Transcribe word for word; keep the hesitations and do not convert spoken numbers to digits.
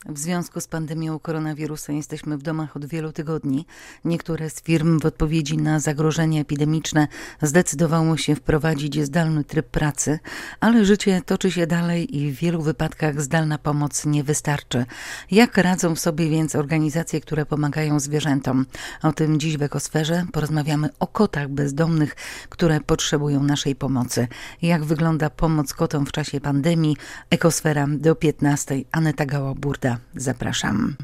W związku z pandemią koronawirusa jesteśmy w domach od wielu tygodni. Niektóre z firm w odpowiedzi na zagrożenie epidemiczne zdecydowało się wprowadzić zdalny tryb pracy, ale życie toczy się dalej i w wielu wypadkach zdalna pomoc nie wystarczy. Jak radzą sobie więc organizacje, które pomagają zwierzętom? O tym dziś w Ekosferze porozmawiamy o kotach bezdomnych, które potrzebują naszej pomocy. Jak wygląda pomoc kotom w czasie pandemii? Ekosfera do piętnastej. Aneta Gała-Burda. Zapraszam.